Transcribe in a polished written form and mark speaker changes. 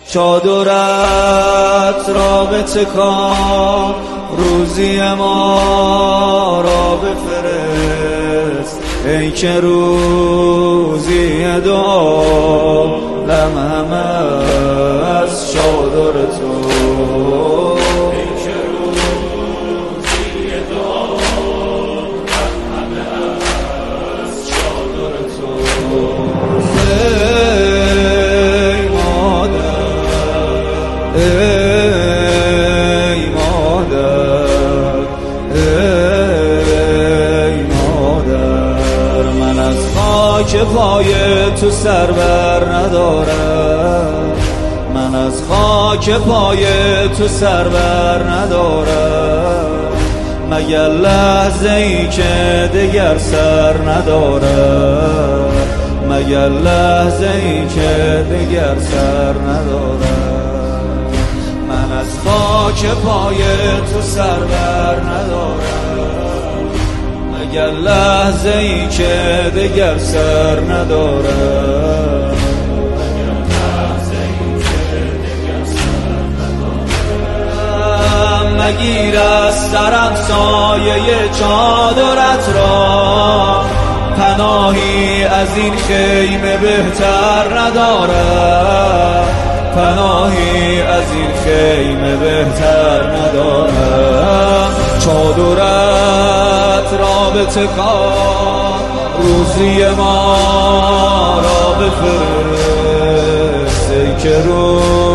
Speaker 1: چادرت را بتکان، روزی ما را بفرست، ای که روزی دعا لمهم از چادر تو. ای مادر من از خاک پای تو سر بر ندارم، من از خاک پای تو سر بر ندارم، مگر لحظه ای که دگر سر ندارم، مگر لحظه ای که دگر سر ندارم. من از خاک پای تو سر بر ندارم، مگر لحظه ای که دگر سر ندارم، مگیر از سرم سایه چادرت را، پناهی از این خیمه بهتر ندارم، پناهی از این خیمه بهتر ندارم. چادرت را بتکان، روزی ما را بفرست، ای که